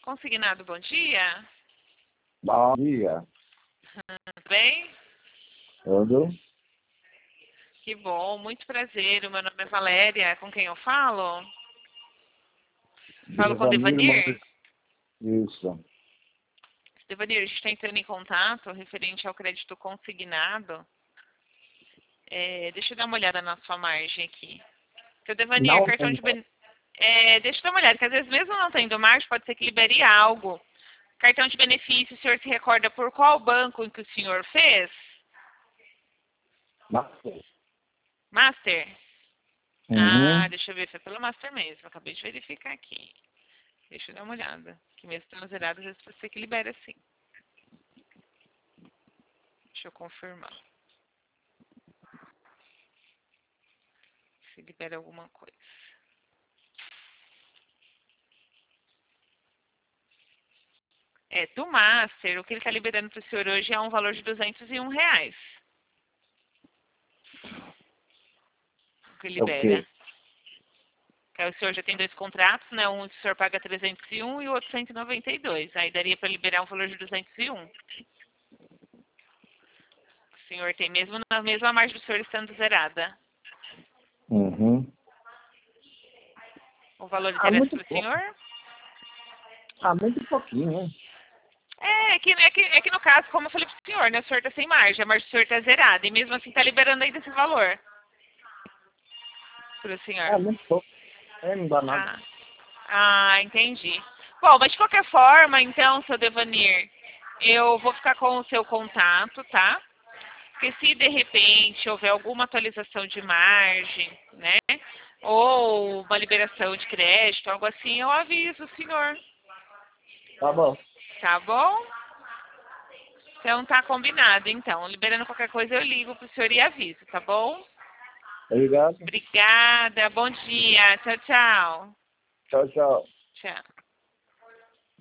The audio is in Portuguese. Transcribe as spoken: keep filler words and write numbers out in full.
Consignado, bom dia. Bom dia. Tudo bem? Tudo? Que bom, muito prazer. O meu nome é Valéria. Com quem eu falo? Falo com o Devanir? Isso. Devanir, a gente está entrando em contato referente ao crédito consignado. É, deixa eu dar uma olhada na sua margem aqui. Seu Devanir, Não cartão tem. de ben... é, deixa eu dar uma olhada, que às vezes mesmo não tendo margem, pode ser que libere algo. Cartão de benefício, o senhor se recorda por qual banco em que o senhor fez? Master. Master? Ah, Uhum. deixa eu ver, foi pelo Master mesmo. Acabei de verificar aqui. Deixa eu dar uma olhada. Que mesmo estando zerado, às vezes pode ser que libera sim. Deixa eu confirmar. Se libera alguma coisa. É, do Master, o que ele está liberando para o senhor hoje é um valor de duzentos e um reais. O que libera. Ok. Que aí o senhor já tem dois contratos, né? Um o senhor paga trezentos e um e o outro cento e noventa e dois. Aí daria para liberar um valor de duzentos e um. O senhor tem mesmo na mesma margem do senhor estando zerada. Uhum. O valor Ah, interessa muito para o pouco. senhor? Ah, muito pouquinho, né? É, é que, é, que, é que no caso, como eu falei pro senhor, né? O senhor tá sem margem, a margem do senhor tá zerada. E mesmo assim tá liberando ainda esse valor pro senhor. Ah, muito pouco. É, não dá nada. Ah, ah, entendi. Bom, mas de qualquer forma, então, seu Devanir, eu vou ficar com o seu contato, tá? Porque se de repente houver alguma atualização de margem, né? Ou uma liberação de crédito, algo assim, eu aviso o senhor. Tá bom. Tá bom? Então tá combinado, então. Liberando qualquer coisa, eu ligo pro senhor e aviso, tá bom? Obrigado. Obrigada, bom dia. Tchau, tchau. Tchau, tchau. Tchau.